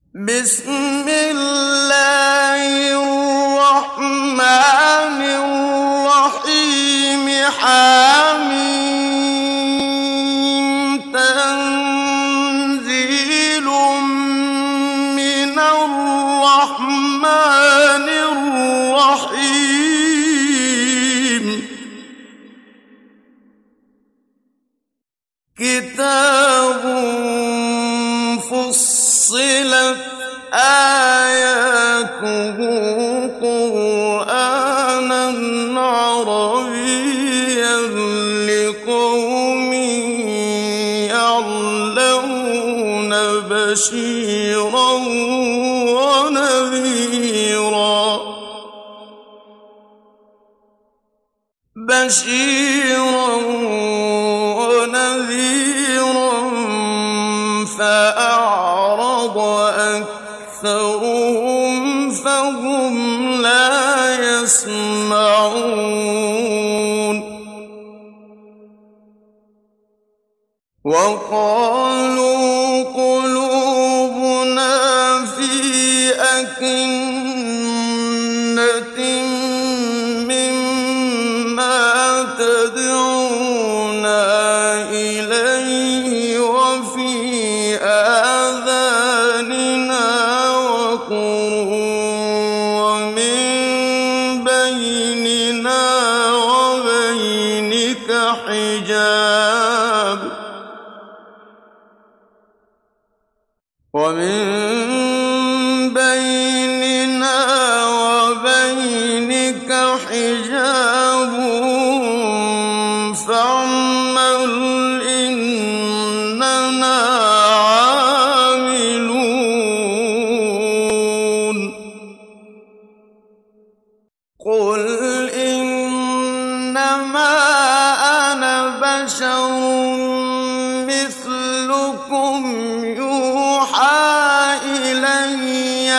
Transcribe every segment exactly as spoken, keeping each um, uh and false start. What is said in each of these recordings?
بسم الله الرحمن الرحيم حميم تنزيل من الرحمن الرحيم كتاب فصلت آياته قرآنًا عربيًّا لقوم يعلمون بشيرًا ونذيرًا بشيرًا ونذيرًا فأعرض أكثرهم فهم لا يسمعون وقالوا قلوبنا في أكنة مما تدعونا إليه وفي آذاننا وقر ومن بيننا وبينك حجاب ومن بيننا وبينك حجاب فاعمل إننا عاملون قل إنما أنا بشر مثلكم يوحى إلي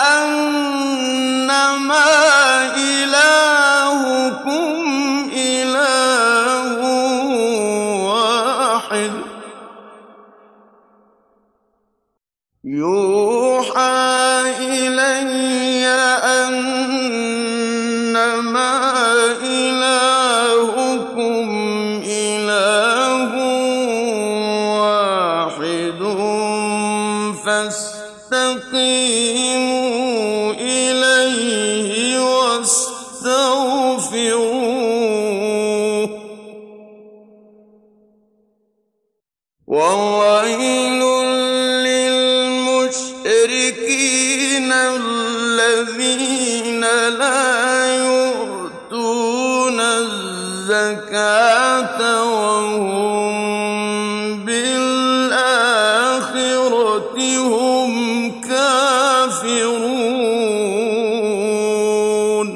أنما إلهكم إله واحد يوحى إلي أنما إلهكم إله واحد فاستقيموا إليه واستغفروه وويل للمشركين الذين لا يؤتون الزكاة وهم بالآخرة هم كافرون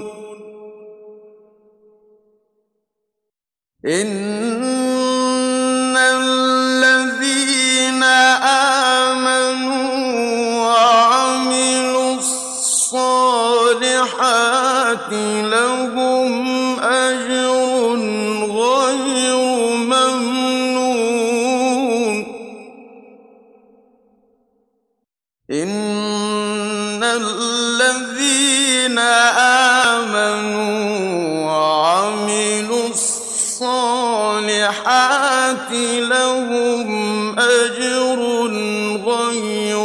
إن الذين آمنوا وعملوا الصالحات لهم أجر غير ممنون إن الذين آمنوا وعملوا الصالحات لهم أجر غير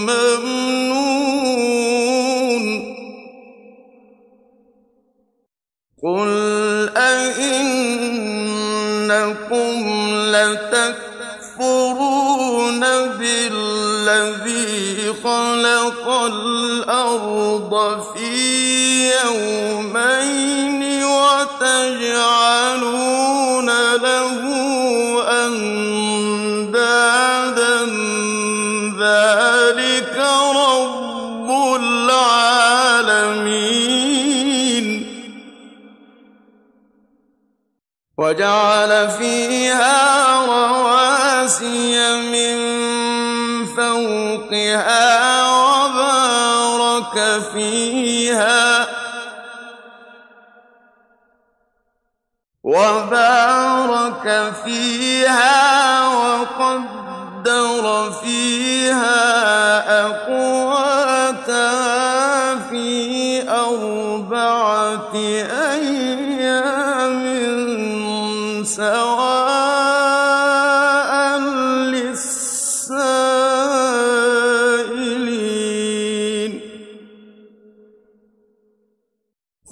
ممنون قل أئنكم لتكفرون بالذي خلق الأرض في يومين وتجعلون له أندادا ذلك رب العالمين وجعل فيها رواسي من فوقها وبارك فيها وبارك فيها وقدر فيها أقواتها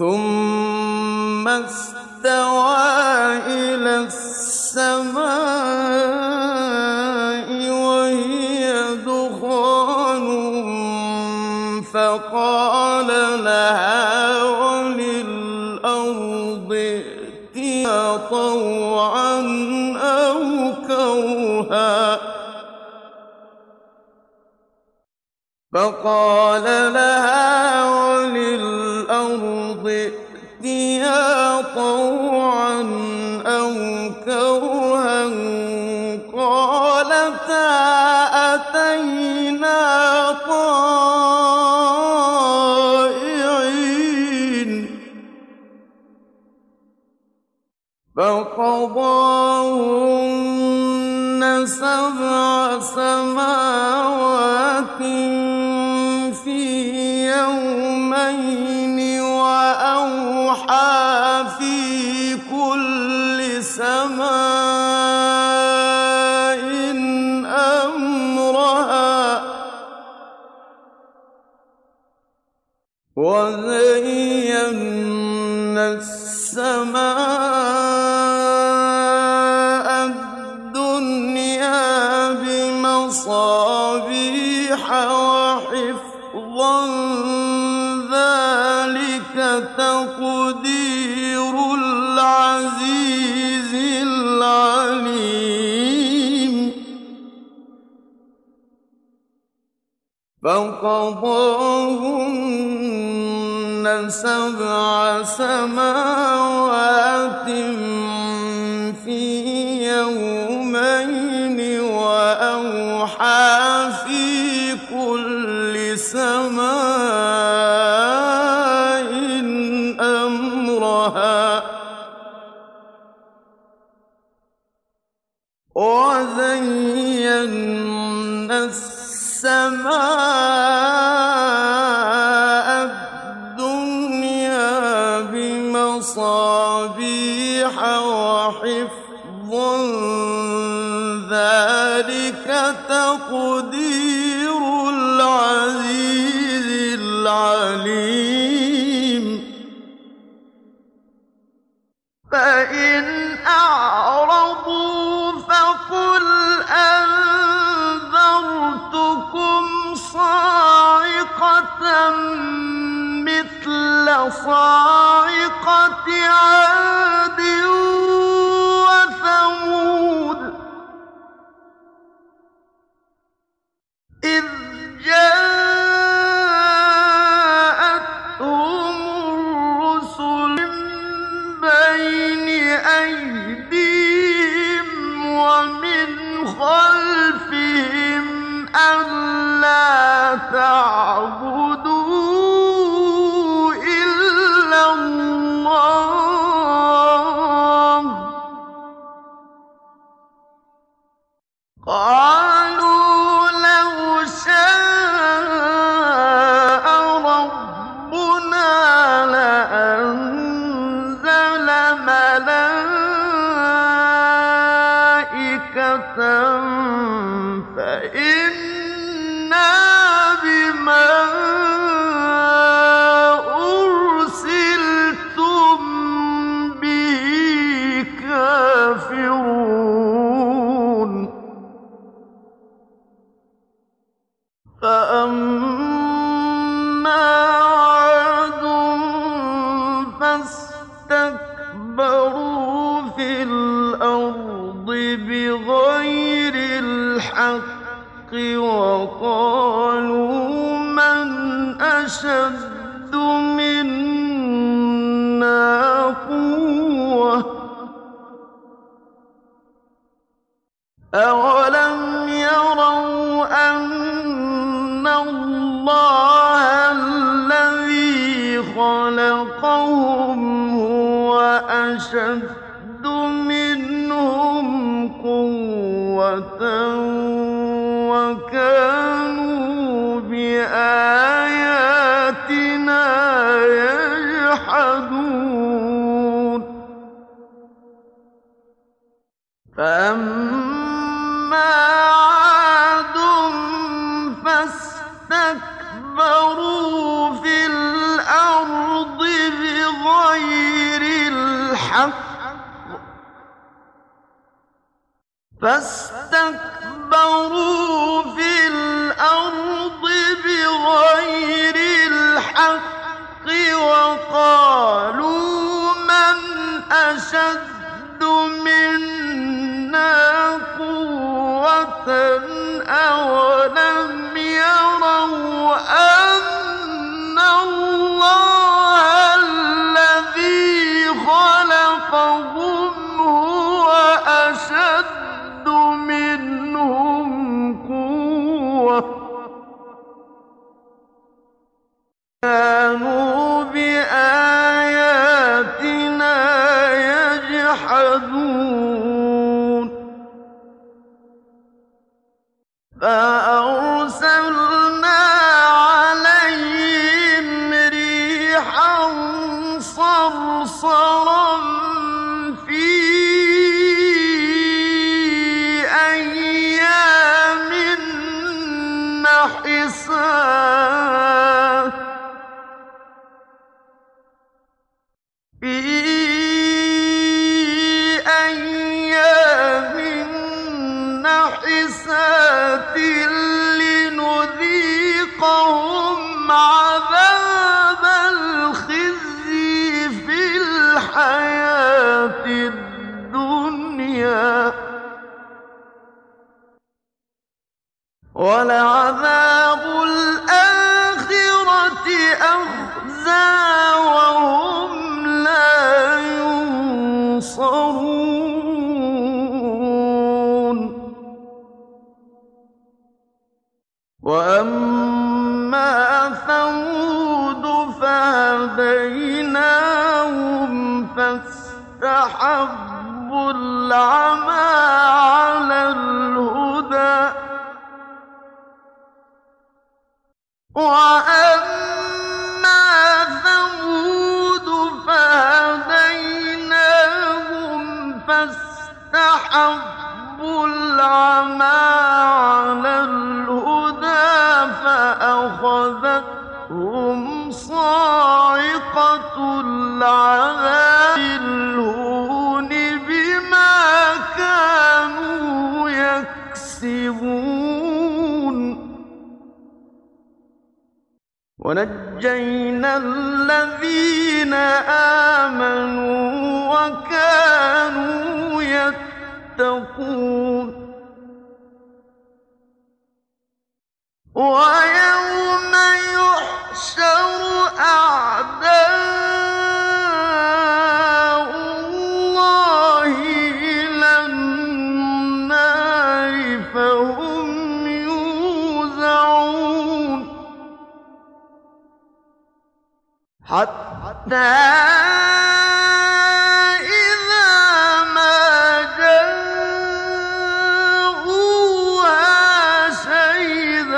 ثم استوى إلى السماء وهي دخان فقال لها وللأرض ائتيا طوعا أو كرها فقال لها وللأرض ائتيا طوعا أو كرها قالتا أتينا طائعين فقضاهن سبع سماوات في يومين وأوحى في كل سماء أمرها وزينا السماء الدنيا بمصابيح وحفظا ذلك تقدير العزيز العليم فقضاهن سبع سماوات في يومين وأوحى في كل سماء أمرها وزينا السماء الدنيا بمصابيح وحفظا ذلك تقدير العزيز العليم فإن أعرضوا فقل أنذرتكم صاعقة مثل صاعقة عاد وثمود إذ جاءتهم الرسل من بين أيديهم ومن خلفهم ألا تعبدوا إلا الله قالوا لو شاء ربنا لأنزل ملائكة فإنا بما أرسلتم به كافرون فأما عاد فاستكبروا في الأرض بغير الحق وقالوا من أشد منا قوة أولم يروا أن الله الذي خلقهم هو أشد منهم قوة وكانوا بآياتنا يجحدون فأما عاد فاستكبروا في الأرض بغير بغير الحق فاستكبروا في الأرض بغير الحق وقالوا من أشد منا قوة أولم يروا أن الله الذي خلقهم هو أشد منهم قوة كانوا بآياتنا يجحدون فأرسلنا عليهم ريحا صرصرا في أيام نحسات في أيام نحسات لنذيقهم عذاب الخزي في الحياة الدنيا ولعذاب الآخرة أخزى وهم لا ينصرون وأما ثمود فهديناهم فاستحبوا العمى على الهدى وأما ثمود فهديناهم فاستحبوا العمى على الهدى فأخذتهم صاعقة العذاب الهون بما كانوا يكسبون ونجينا الذين آمنوا وكانوا يتقون ويوم يحشر أعداء الله إلى النار فهم يوزعون حتى إذا ما جاءوها شهد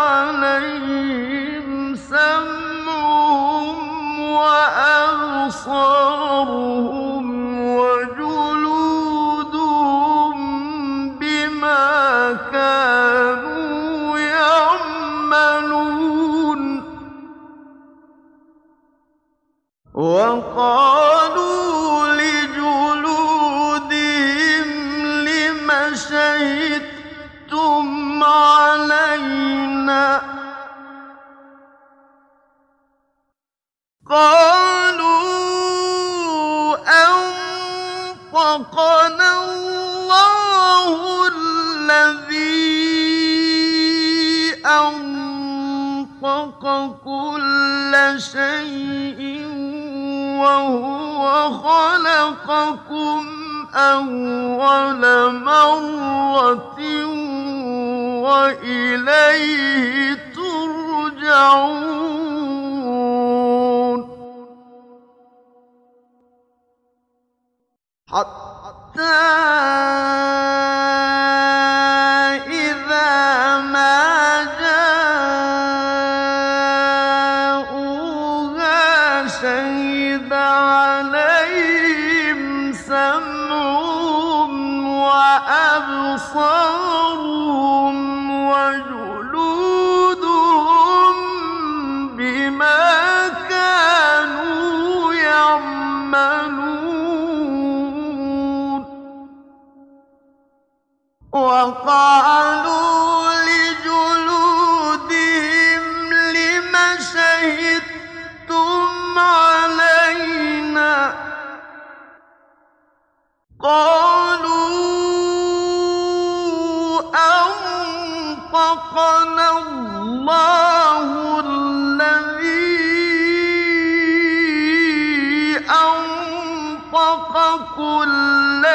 عليهم سمعهم وأبصارهم وجلودهم بما كانوا يعملون وقالوا لجلودهم لم شهدتم علينا قالوا أنطقنا الله الذي أنطق كل شيء وهو خلقكم أول مرة وإليه ترجعون حتى إذا ما جاءوها شهد عليهم سمعهم وأبصارهم وجلودهم بما كانوا يعملون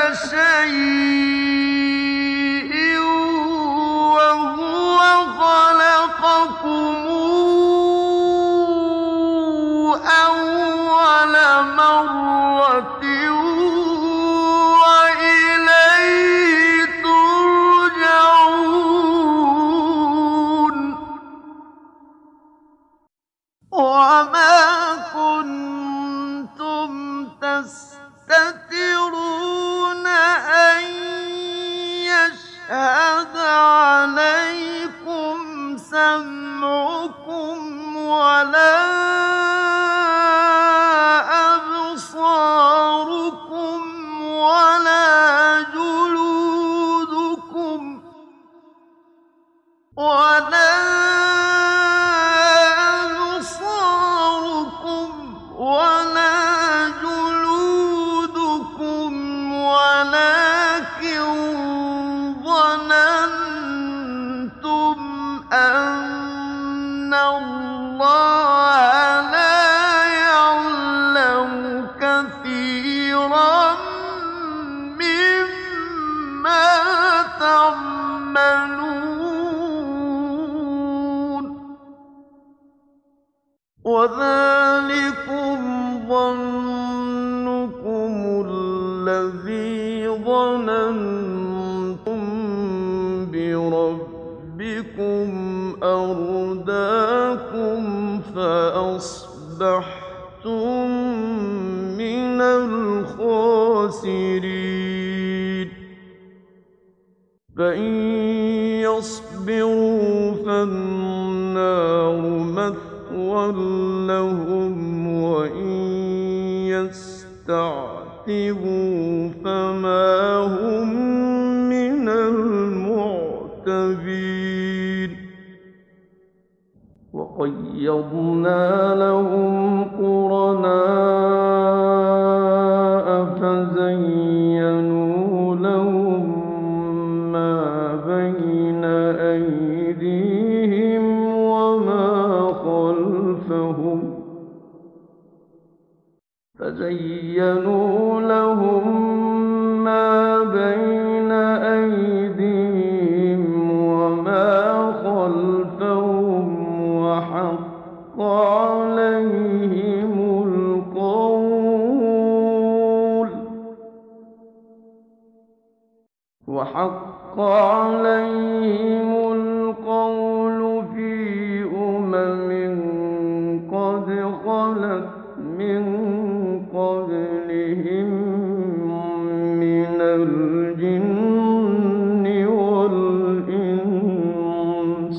شيء وهو خلقكم أول مرة وإليه ترجعون وما كنتم تستترون أن يشهد عليكم سمعكم ولا أبصاركم ولا جلودكم ولا أبصاركم ولا جلودكم ولكن ظننتم أن الله لا يعلم كثيرا مما تعملون وذلكم ظنكم الذي ظننتم بربكم أرداكم فأصبحتم من الخاسرين فإن يصبروا فالنار مثوى لهم وإن يستعتبوا فما هم من المعتبين وقيضنا لهم قرناء فزينوا لهم ما بين أيديهم وما خلفهم فزينوا لهم ما بين أيديهم وما خلفهم وحق عليهم القول وحق عليهم القول في أمم قد خلت من قبلهم من الجن والإنس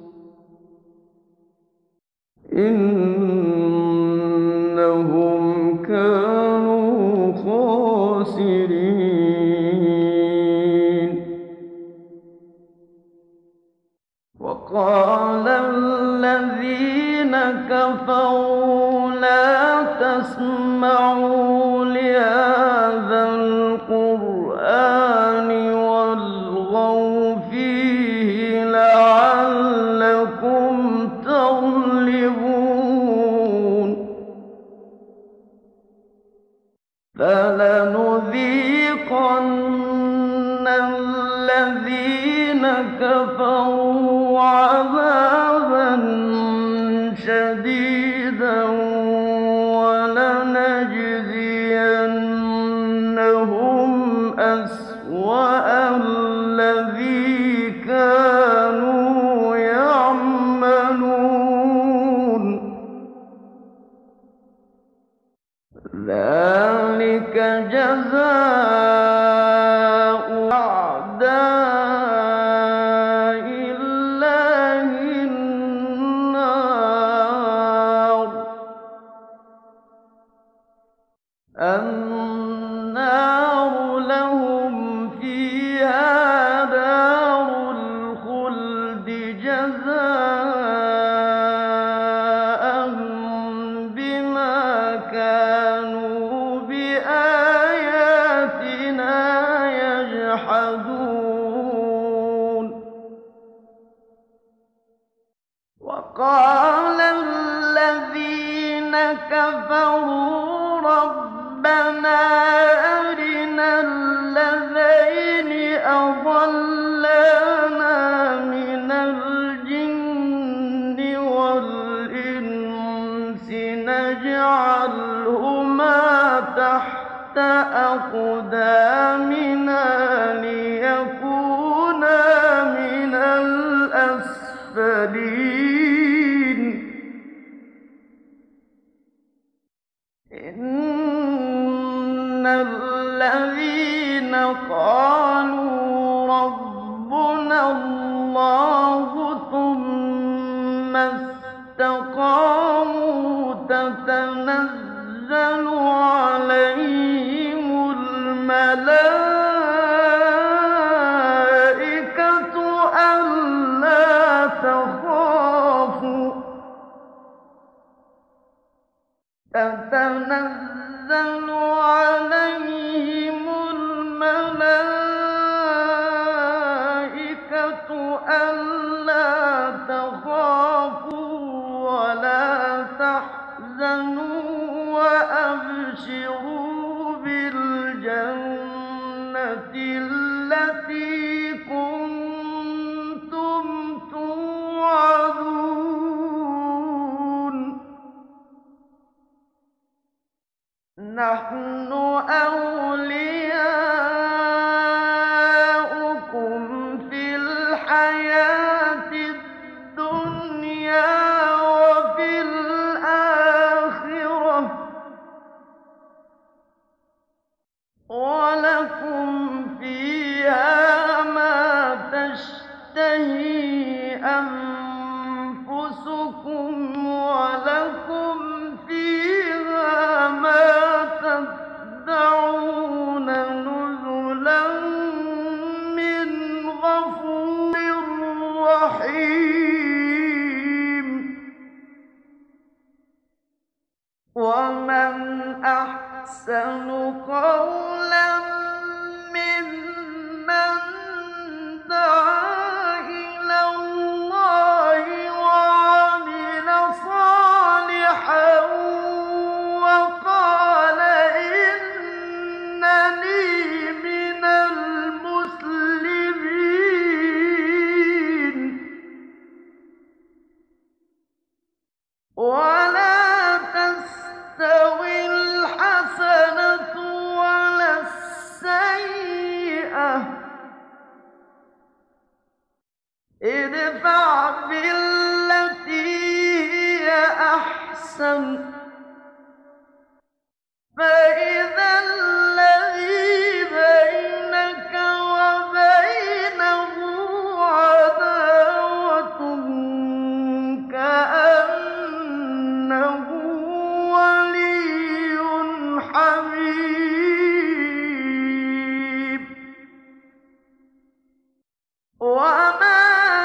إنهم كانوا خاسرين وقال الذين كفروا لا تسمعوا لهذا القرآن والغوا فيه لعلكم تغلبون فلنذيقن الذين كفروا عذابا شديدا ولنجزينهم أسوأ الذي كانوا يعملون ذلك جزاء أعداء الله النار النار لهم فيها دار الخلد جزاء بما كانوا بآياتنا يجحدون وقال الذين كفروا ربنا أرنا نجعلهما تحت أقدامنا ليكونا من الأسفلين إن الذين قالوا ربنا الله ثم استقاموا تتنزل عليهم الملائكة ألا تخافوا تتنزل عليهم الملائكة ألا تخافوا ولا تحزنوا وأبشروا بالجنة التي كنتم توعدون نحن أولياؤكم في الحياة الدنيا وفي الآخرة ولكم فيها ما تشتهي أنفسكم ولكم فيها ما تدعون نزلا من غفور رحيم ومن أحسن قولا ممن دعا إلى الله وعمل صالحا وقال إنني من المسلمين ولا تستوي الحسنة ولا السيئة ادفع بالتي هي أحسن فإذا الذي بينك وبينه عداوة كأنه ولي حميم وما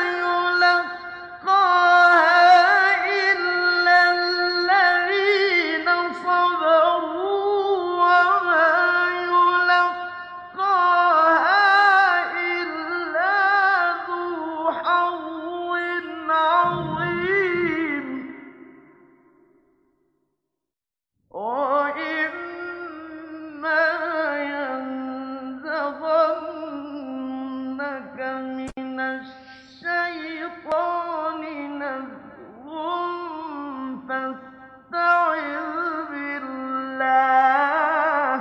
يلقاها إلا الذين صبروا وما يلقاها إلا ذو حظ عظيم وإما ينزغنك من الشيطان نزغ فاستعذ بالله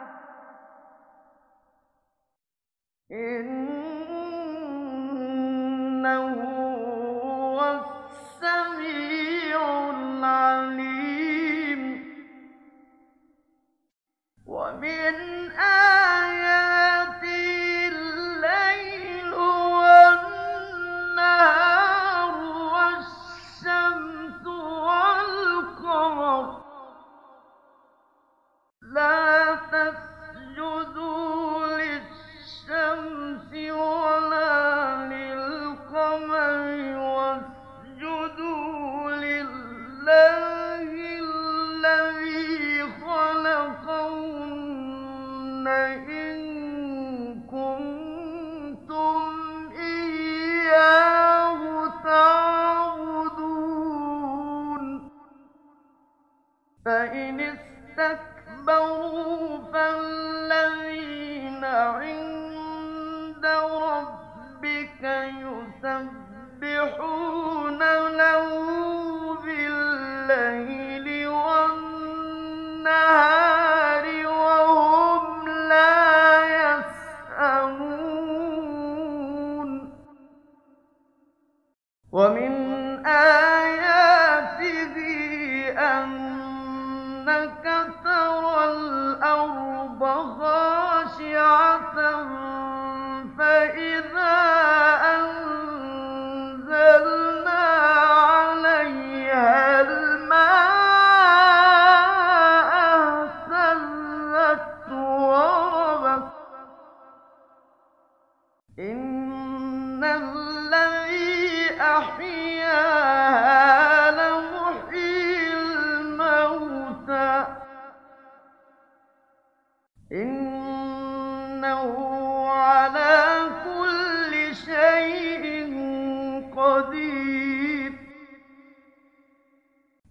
إنه هو السميع العليم ومن آياته الليل والنهار والشمس والقمر لا تسجدوا للشمس ولا للقمر واسجدوا لله الذي خلقهن إن كنتم إياه تعبدون فإن استكبروا فالذين عند ربك يسبحون له بالليل والنهار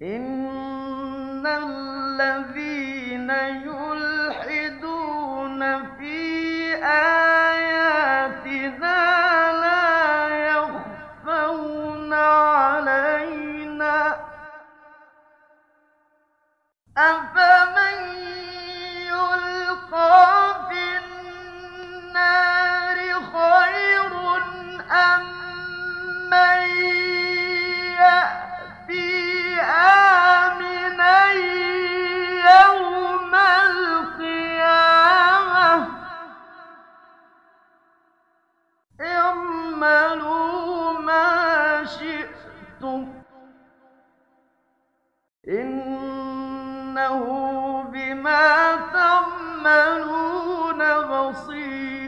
إن الذين يلحدون في آياتنا لا يخفون علينا أفمن يلقى في النار خير أم من يأتي آمنا يوم القيامة اعملوا ما شئتم إنه بما تعملون بصير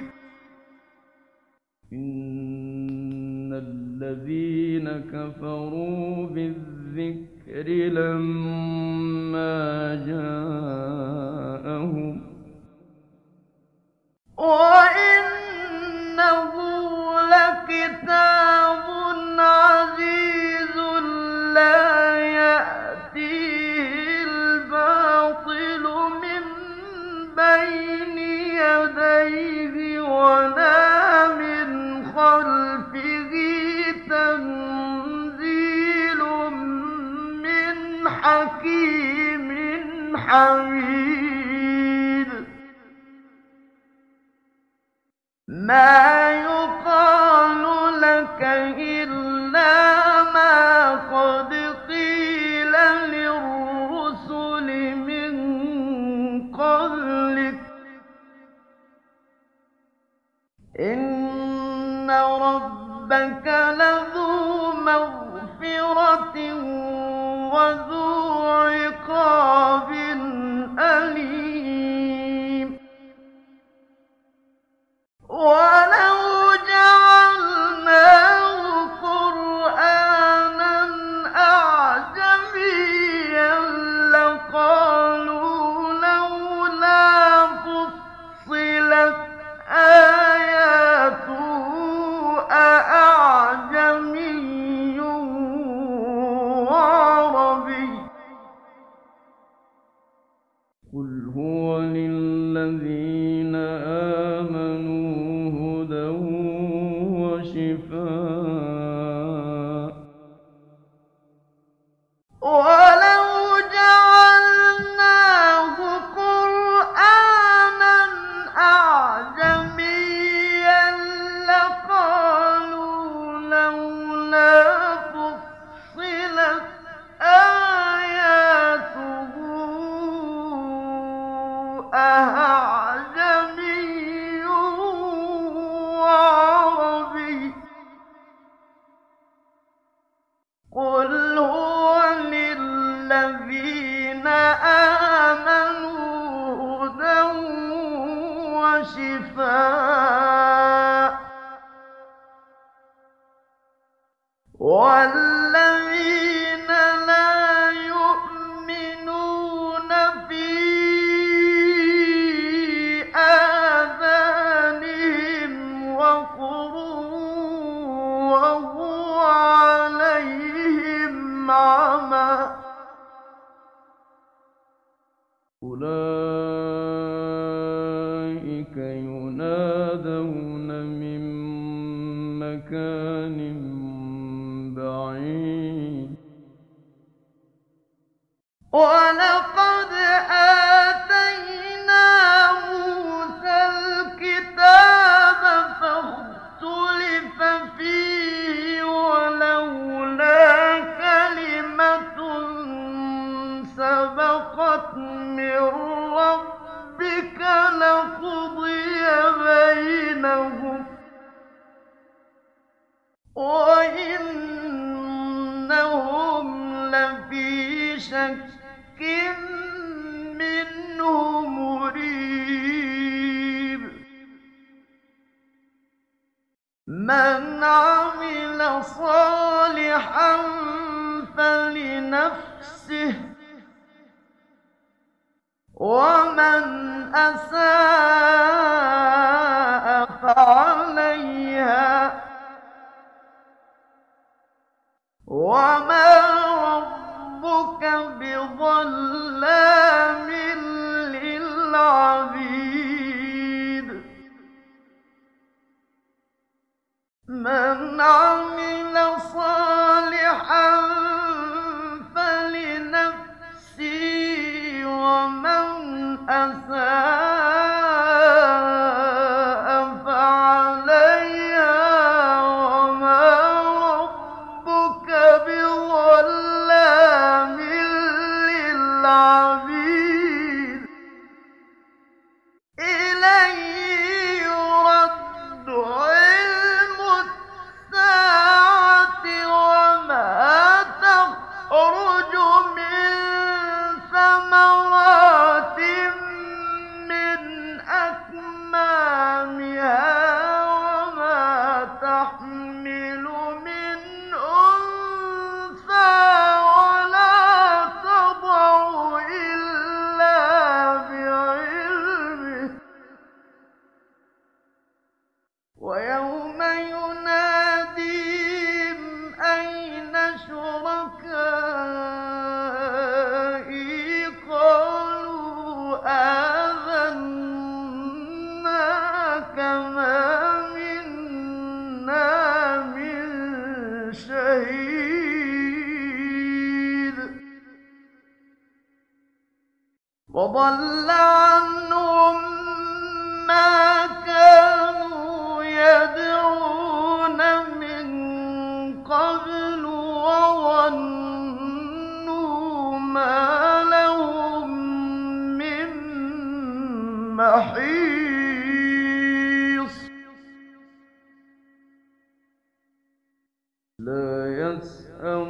إن الذين كفروا بالذكر لما جاءهم وإنه لكتاب عزيز لا يأتيه الباطل من بين يديه ولا من خلفه تنزيل من حكيم حميد ما يقال لك إلا ما قد قيل للرسل من قبلك إن ربك لذو مغفرة وذو عقاب أليم ولو جعلناه قرآنا أعجميا لقالوا لولا فصلت آياته أأعجمي وعربي قل هو للذين آمنوا هدى وشفاء ولو جعلناه قرآنا أعجميا لقالوا لولا فصلت آياته أعجمي وعربي قل هو للذين آمنوا هدى وشفاء والذين لا يؤمنون في آذانهم وقر وهو عليهم عمى أولئك ينادون من مكان بعيد ولقد آتينا موسى الكتاب فاختلف فيه ولولا كلمة سبقت من ربك لقضي بينهم وإنهم لفي شك منه مريب من عمل صالحا فلنفسه ومن أساء فعليها وما ربك من ثمرات من أكمامها وما تحمل من أنثى ولا تضع إلا بعلمه ويوم يناديهم أين شركائي قالوا آذناك ما منا من شهيد وضل عنهم ما كانوا يدعون من قبل وظنوا ما لهم من محيص لا يسأم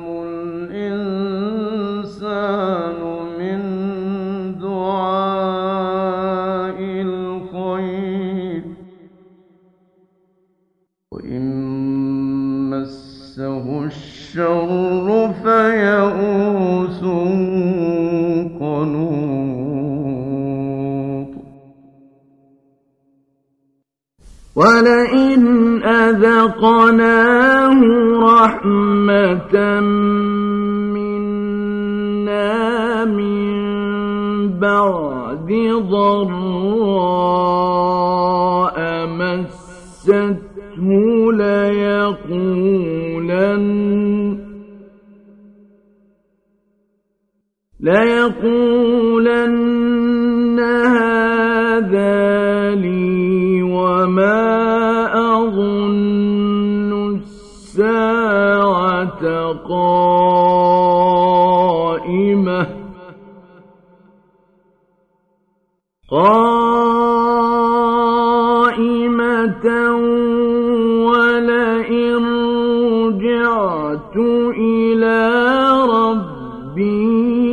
الإنسان من دعاء الخير وإن مسه الشر فيئوس قنوط ولئن أذقناه رحمة منا من بعد ضراء مسته ليقولن ليقولن هذا لي وما أظن الساعة قائمة قائمة ولئن رجعت إلى ربي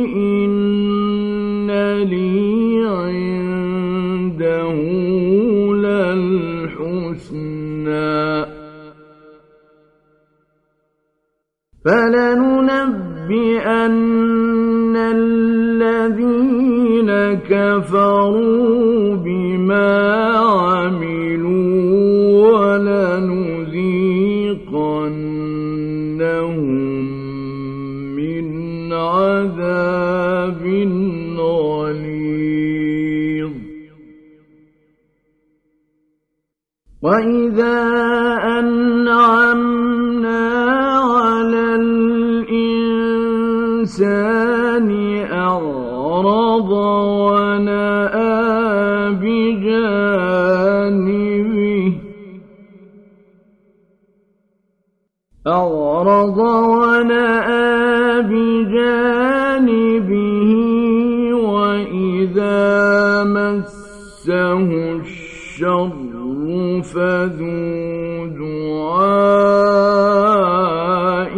إن لي عنده للحسنى فلننبئن الذين كفروا بما عملوا ولنذيقنهم من عذاب غليظ وإذا أنعمنا على الإنسان أعرض ونأى بجانبه أعرض ونأى بجانبه وإذا مسه الشر فذو دعاء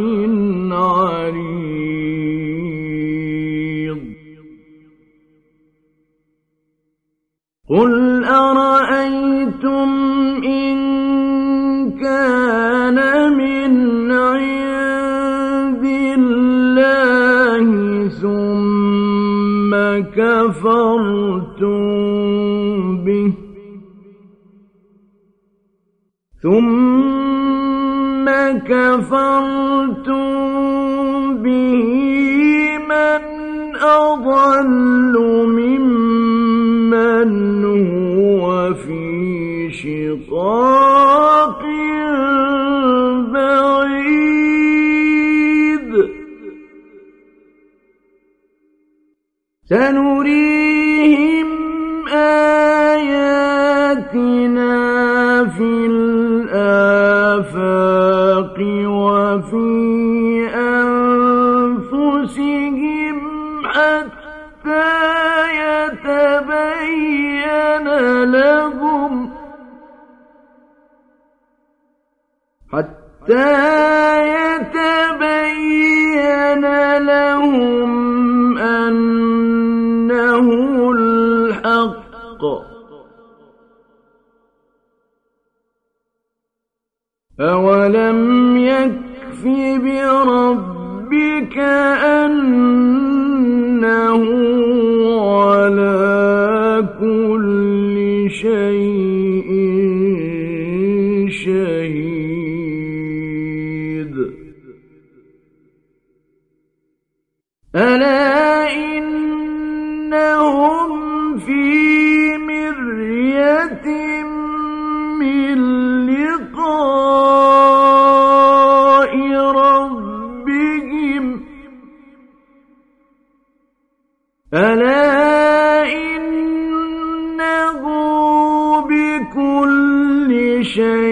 عريض قل أرأيتم إن كان من عند الله ثم كفرتم به ثم كفرتم به من أضل ممن هو في شقاق بعيد سنريهم آياتنا في الآفاق وفي أنفسهم حتى يتبين لهم حتى يتبين تبين لهم أنه الحق أولم يكف بربك أنه على كل شيء شهيد ألا إنهم في مرية من لقاء ربهم ألا إنه بكل شيء